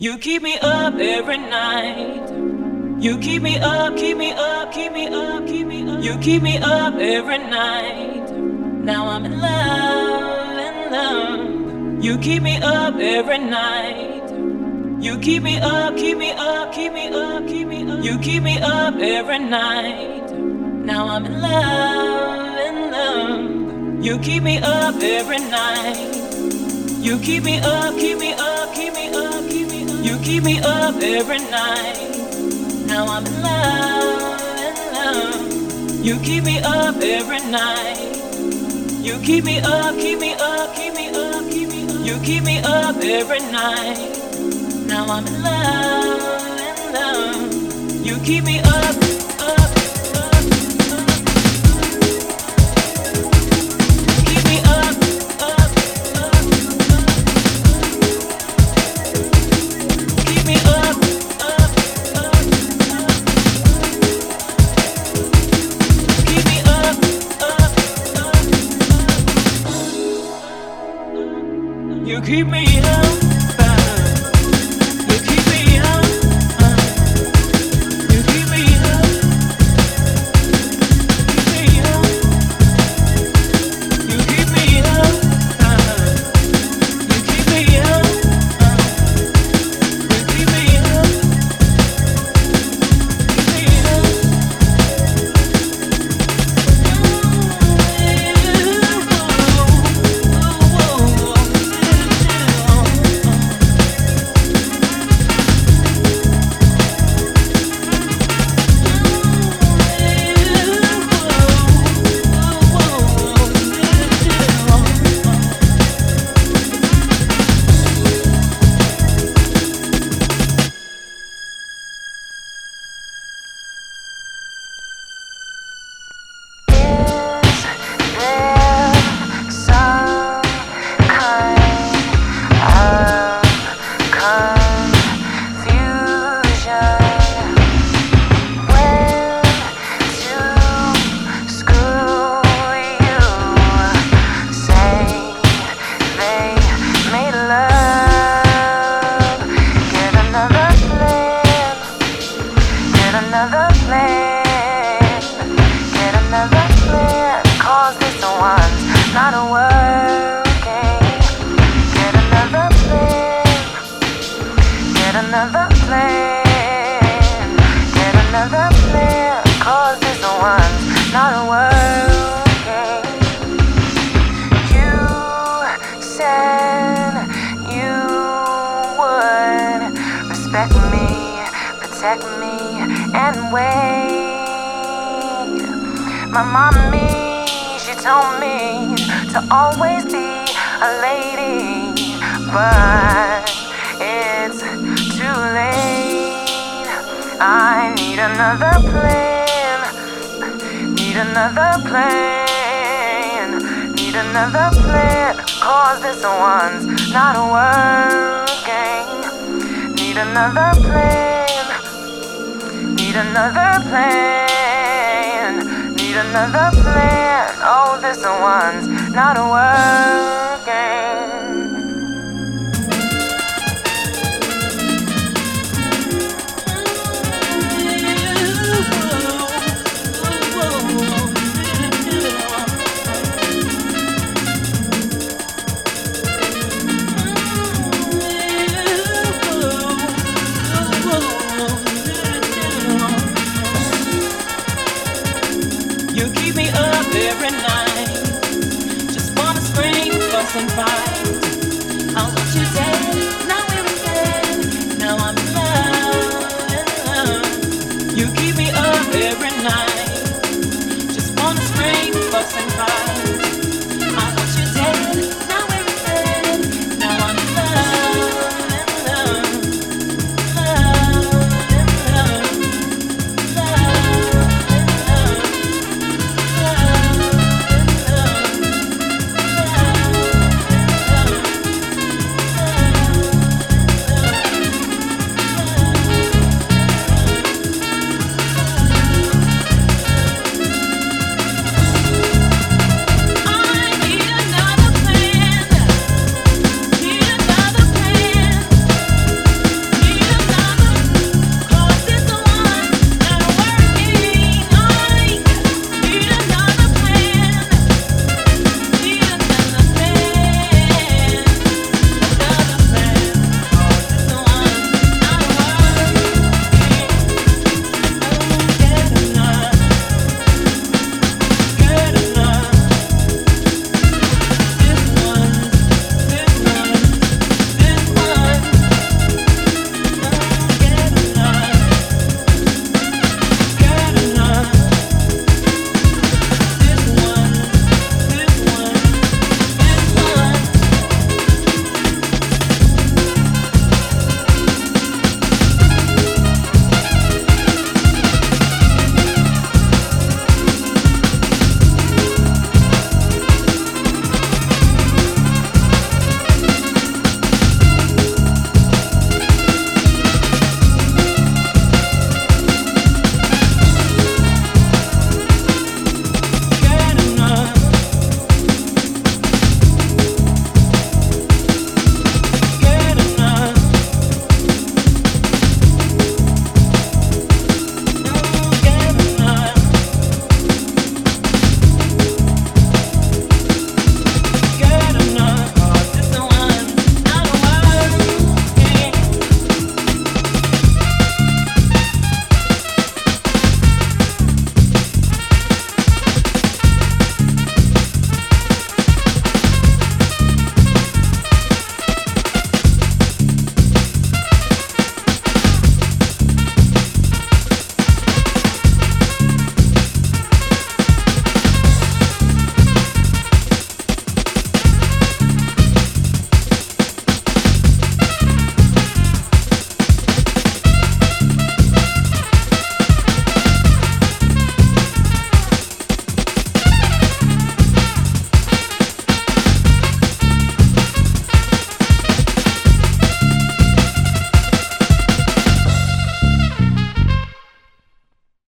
You keep me up every night. You keep me up, keep me up, keep me up, keep me up. You keep me up every night. Now I'm in love, in love. You keep me up every night. You keep me up, keep me up, keep me up, keep me up. You keep me up every night. Now I'm in love, in love. You keep me up every night. You keep me up, keep me up, keep me up, keep me up. You keep me up every night. Now I'm in love. You keep me up every night. You keep me up, keep me up, keep me up, keep me up. You keep me up every night. Now I'm in love. You keep me up, up, up. Keep me up, up, up, up. Keep me up, up, up, up. Keep me up, up, up, up. You keep me up. My mommy, she told me to always be a lady, but it's too late. I need another plan, need another plan, need another plan, 'cause this one's not working. Need another plan, need another plan. Need another plan. Oh, this one's not working. You keep me up every night. Just wanna scream, fuss and fight.